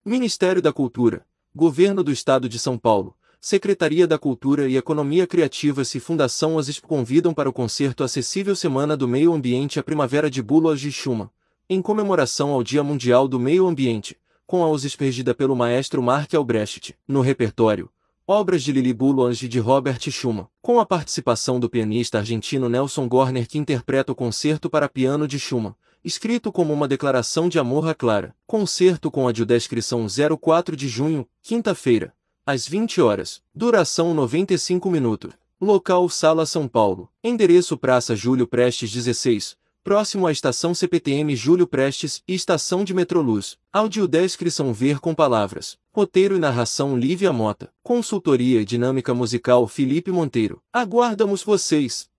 Ministério da Cultura, Governo do Estado de São Paulo, Secretaria da Cultura e Economia Criativa e Fundação OSISP convidam para o concerto acessível Semana do Meio Ambiente a Primavera de Boulage de Schumann, em comemoração ao Dia Mundial do Meio Ambiente, com a OSISP regida pelo maestro Marc Albrecht. No repertório, obras de Lili Boulanger e de Robert Schumann, com a participação do pianista argentino Nelson Gorner que interpreta o concerto para piano de Schumann, escrito como uma declaração de amor a Clara. Concerto com audiodescrição 04 de junho, quinta-feira, às 20 horas. Duração 95 minutos. Local Sala São Paulo. Endereço Praça Júlio Prestes 16, próximo à Estação CPTM Júlio Prestes e Estação de Metroluz. Audiodescrição ver com palavras. Roteiro e narração Lívia Mota. Consultoria e dinâmica musical Felipe Monteiro. Aguardamos vocês!